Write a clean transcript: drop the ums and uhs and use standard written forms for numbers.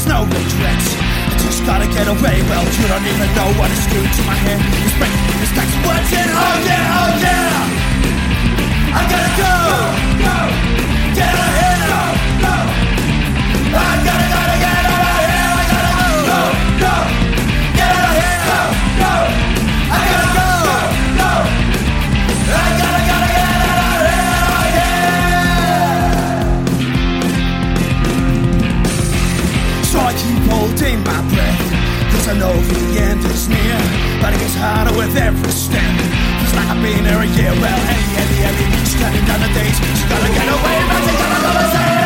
no regrets. I just gotta get away. Well, you don't even know what it's doing to my hair. It's breaking this next words in. Oh yeah, oh yeah. I gotta go, go, get out of here, go, go. I gotta get out of here. I gotta go, go, get out of here, go, go. I gotta go, go. I gotta get out of here, oh yeah. So I keep holding my breath, 'cause I know the end is near. But it gets harder with every step. Feels like I've been here a year. Well, Ellie, just counting down the days. Just gotta get away, but you gotta go and say